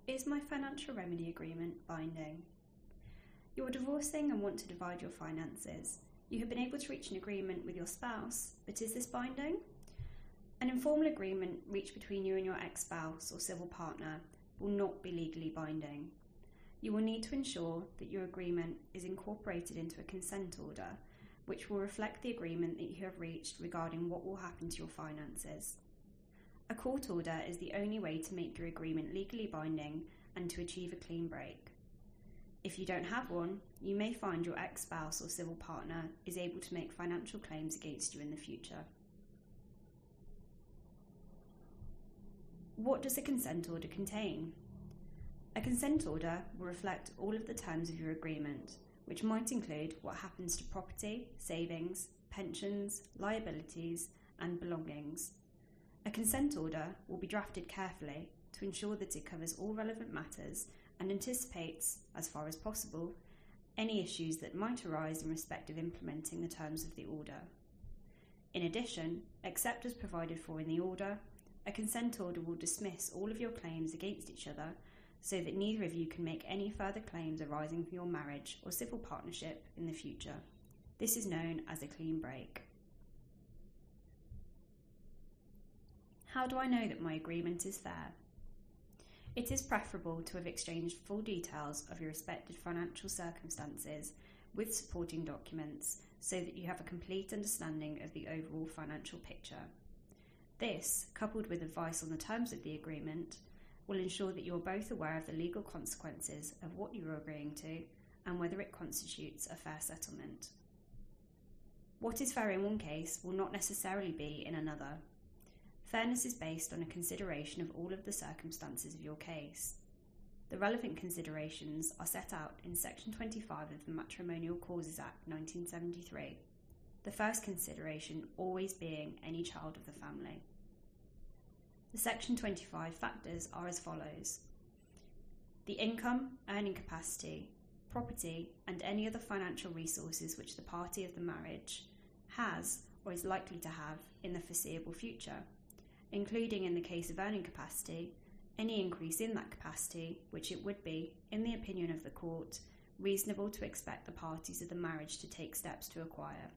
Is my financial remedy agreement binding? You're divorcing and want to divide your finances. You have been able to reach an agreement with your spouse, but is this binding? An informal agreement reached between you and your ex-spouse or civil partner will not be legally binding. You will need to ensure that your agreement is incorporated into a consent order, which will reflect the agreement that you have reached regarding what will happen to your finances. A court order is the only way to make your agreement legally binding and to achieve a clean break. If you don't have one, you may find your ex-spouse or civil partner is able to make financial claims against you in the future. What does a consent order contain? A consent order will reflect all of the terms of your agreement, which might include what happens to property, savings, pensions, liabilities, and belongings. A consent order will be drafted carefully to ensure that it covers all relevant matters and anticipates, as far as possible, any issues that might arise in respect of implementing the terms of the order. In addition, except as provided for in the order, a consent order will dismiss all of your claims against each other so that neither of you can make any further claims arising from your marriage or civil partnership in the future. This is known as a clean break. How do I know that my agreement is fair? It is preferable to have exchanged full details of your respective financial circumstances with supporting documents so that you have a complete understanding of the overall financial picture. This, coupled with advice on the terms of the agreement, will ensure that you are both aware of the legal consequences of what you are agreeing to and whether it constitutes a fair settlement. What is fair in one case will not necessarily be in another. Fairness is based on a consideration of all of the circumstances of your case. The relevant considerations are set out in Section 25 of the Matrimonial Causes Act 1973, the first consideration always being any child of the family. The Section 25 factors are as follows: the income, earning capacity, property, and any other financial resources which the party of the marriage has or is likely to have in the foreseeable future, including, in the case of earning capacity, any increase in that capacity which it would be, in the opinion of the court, reasonable to expect the parties of the marriage to take steps to acquire.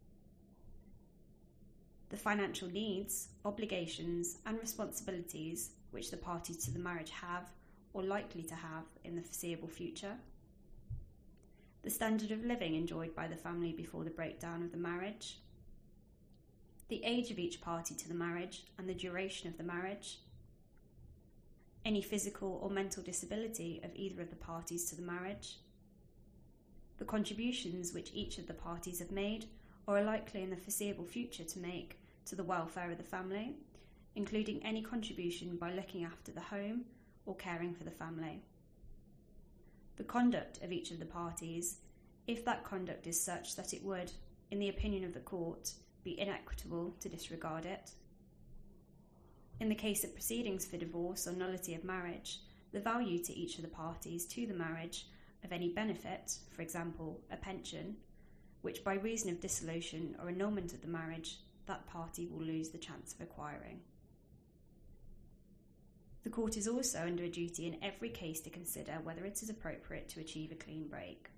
The financial needs, obligations, and responsibilities which the parties to the marriage have or likely to have in the foreseeable future. The standard of living enjoyed by the family before the breakdown of the marriage. The age of each party to the marriage and the duration of the marriage. Any physical or mental disability of either of the parties to the marriage. The contributions which each of the parties have made or are likely in the foreseeable future to make to the welfare of the family, including any contribution by looking after the home or caring for the family. The conduct of each of the parties, if that conduct is such that it would, in the opinion of the court, be inequitable to disregard it. In the case of proceedings for divorce or nullity of marriage, the value to each of the parties to the marriage of any benefit, for example, a pension, which by reason of dissolution or annulment of the marriage, that party will lose the chance of acquiring. The court is also under a duty in every case to consider whether it is appropriate to achieve a clean break.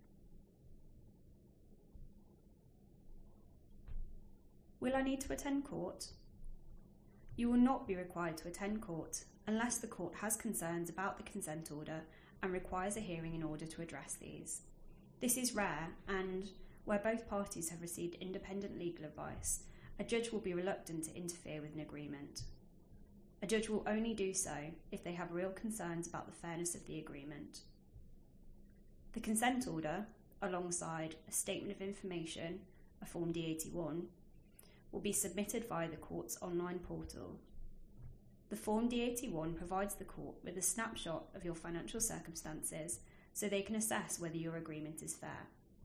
Will I need to attend court? You will not be required to attend court unless the court has concerns about the consent order and requires a hearing in order to address these. This is rare, and where both parties have received independent legal advice, a judge will be reluctant to interfere with an agreement. A judge will only do so if they have real concerns about the fairness of the agreement. The consent order, alongside a statement of information, a Form D81, will be submitted via the court's online portal. The Form D81 provides the court with a snapshot of your financial circumstances so they can assess whether your agreement is fair.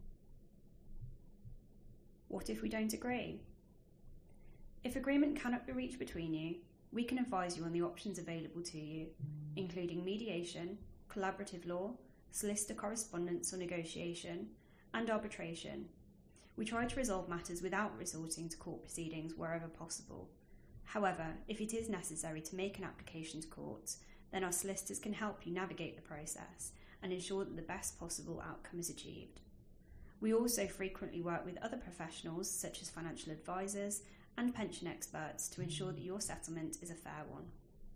What if we don't agree? If agreement cannot be reached between you, we can advise you on the options available to you, including mediation, collaborative law, solicitor correspondence or negotiation, and arbitration. We try to resolve matters without resorting to court proceedings wherever possible. However, if it is necessary to make an application to court, then our solicitors can help you navigate the process and ensure that the best possible outcome is achieved. We also frequently work with other professionals such as financial advisors and pension experts to ensure that your settlement is a fair one.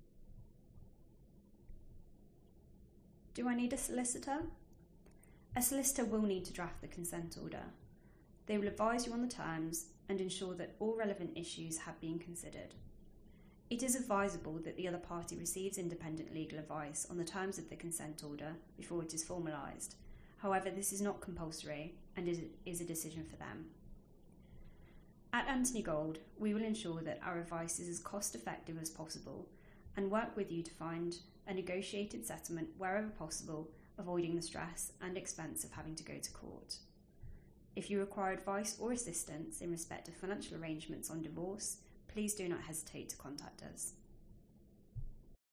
Do I need a solicitor? A solicitor will need to draft the consent order. They will advise you on the terms and ensure that all relevant issues have been considered. It is advisable that the other party receives independent legal advice on the terms of the consent order before it is formalised. However, this is not compulsory and is a decision for them. At Anthony Gold, we will ensure that our advice is as cost effective as possible and work with you to find a negotiated settlement wherever possible, avoiding the stress and expense of having to go to court. If you require advice or assistance in respect of financial arrangements on divorce, please do not hesitate to contact us.